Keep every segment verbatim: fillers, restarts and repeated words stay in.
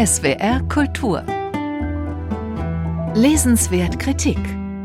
S W R Kultur. Lesenswert Kritik.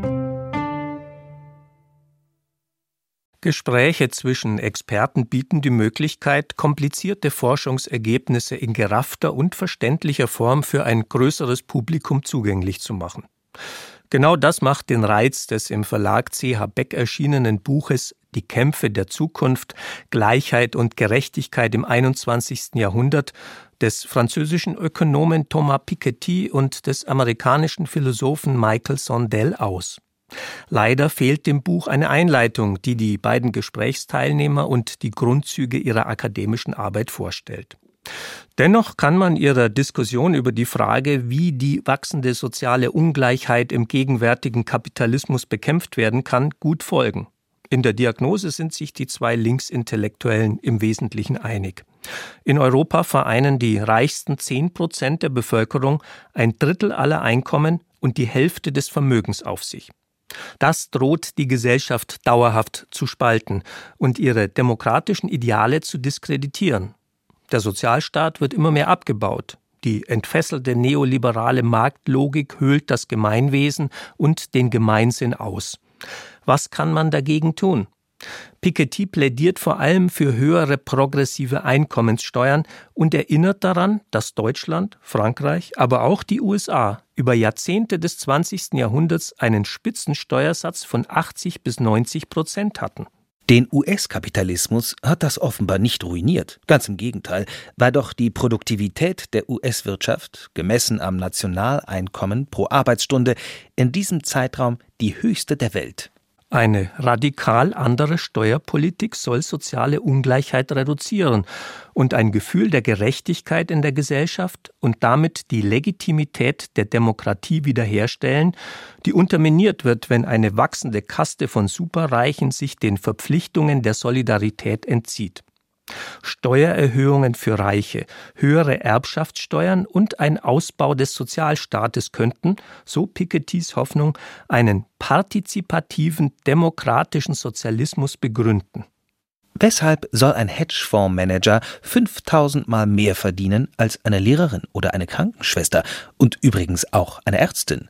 Gespräche zwischen Experten bieten die Möglichkeit, komplizierte Forschungsergebnisse in geraffter und verständlicher Form für ein größeres Publikum zugänglich zu machen. Genau das macht den Reiz des im Verlag C H Beck erschienenen Buches »Die Kämpfe der Zukunft – Gleichheit und Gerechtigkeit im einundzwanzigsten Jahrhundert« des französischen Ökonomen Thomas Piketty und des amerikanischen Philosophen Michael Sandel aus. Leider fehlt dem Buch eine Einleitung, die die beiden Gesprächsteilnehmer und die Grundzüge ihrer akademischen Arbeit vorstellt. Dennoch kann man ihrer Diskussion über die Frage, wie die wachsende soziale Ungleichheit im gegenwärtigen Kapitalismus bekämpft werden kann, gut folgen. In der Diagnose sind sich die zwei Linksintellektuellen im Wesentlichen einig. In Europa vereinen die reichsten zehn Prozent der Bevölkerung ein Drittel aller Einkommen und die Hälfte des Vermögens auf sich. Das droht die Gesellschaft dauerhaft zu spalten und ihre demokratischen Ideale zu diskreditieren. Der Sozialstaat wird immer mehr abgebaut. Die entfesselte neoliberale Marktlogik höhlt das Gemeinwesen und den Gemeinsinn aus. Was kann man dagegen tun? Piketty plädiert vor allem für höhere progressive Einkommenssteuern und erinnert daran, dass Deutschland, Frankreich, aber auch die U S A über Jahrzehnte des zwanzigsten Jahrhunderts einen Spitzensteuersatz von achtzig bis neunzig Prozent hatten. Den U S-Kapitalismus hat das offenbar nicht ruiniert. Ganz im Gegenteil, war doch die Produktivität der U S-Wirtschaft, gemessen am Nationaleinkommen pro Arbeitsstunde, in diesem Zeitraum die höchste der Welt. Eine radikal andere Steuerpolitik soll soziale Ungleichheit reduzieren und ein Gefühl der Gerechtigkeit in der Gesellschaft und damit die Legitimität der Demokratie wiederherstellen, die unterminiert wird, wenn eine wachsende Kaste von Superreichen sich den Verpflichtungen der Solidarität entzieht. Steuererhöhungen für Reiche, höhere Erbschaftssteuern und ein Ausbau des Sozialstaates könnten, so Pikettys Hoffnung, einen partizipativen, demokratischen Sozialismus begründen. Weshalb soll ein Hedgefondsmanager fünftausend Mal mehr verdienen als eine Lehrerin oder eine Krankenschwester und übrigens auch eine Ärztin?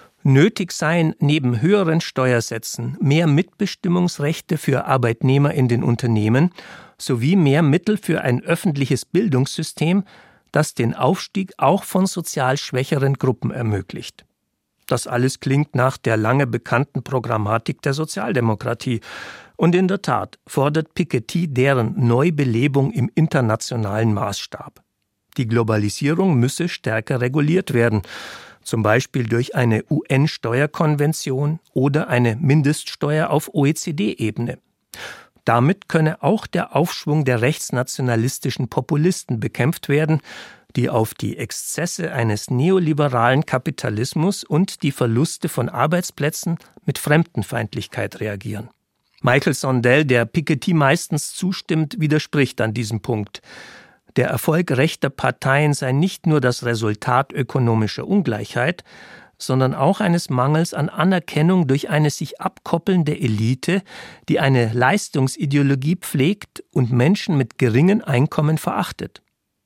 Nötig seien neben höheren Steuersätzen mehr Mitbestimmungsrechte für Arbeitnehmer in den Unternehmen sowie mehr Mittel für ein öffentliches Bildungssystem, das den Aufstieg auch von sozial schwächeren Gruppen ermöglicht. Das alles klingt nach der lange bekannten Programmatik der Sozialdemokratie. Und in der Tat fordert Piketty deren Neubelebung im internationalen Maßstab. Die Globalisierung müsse stärker reguliert werden, zum Beispiel durch eine U N-Steuerkonvention oder eine Mindeststeuer auf O E C D-Ebene. Damit könne auch der Aufschwung der rechtsnationalistischen Populisten bekämpft werden, die auf die Exzesse eines neoliberalen Kapitalismus und die Verluste von Arbeitsplätzen mit Fremdenfeindlichkeit reagieren. Michael Sandel, der Piketty meistens zustimmt, widerspricht an diesem Punkt. Der Erfolg rechter Parteien sei nicht nur das Resultat ökonomischer Ungleichheit, sondern auch eines Mangels an Anerkennung durch eine sich abkoppelnde Elite, die eine Leistungsideologie pflegt und Menschen mit geringen Einkommen verachtet.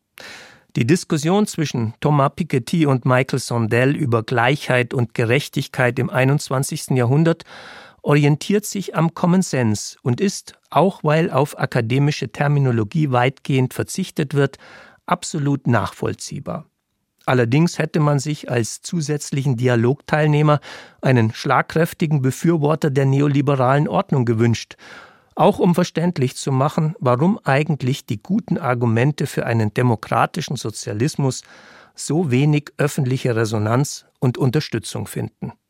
Die Diskussion zwischen Thomas Piketty und Michael Sandel über Gleichheit und Gerechtigkeit im einundzwanzigsten Jahrhundert orientiert sich am Common Sense und ist, auch weil auf akademische Terminologie weitgehend verzichtet wird, absolut nachvollziehbar. Allerdings hätte man sich als zusätzlichen Dialogteilnehmer einen schlagkräftigen Befürworter der neoliberalen Ordnung gewünscht, auch um verständlich zu machen, warum eigentlich die guten Argumente für einen demokratischen Sozialismus so wenig öffentliche Resonanz und Unterstützung finden.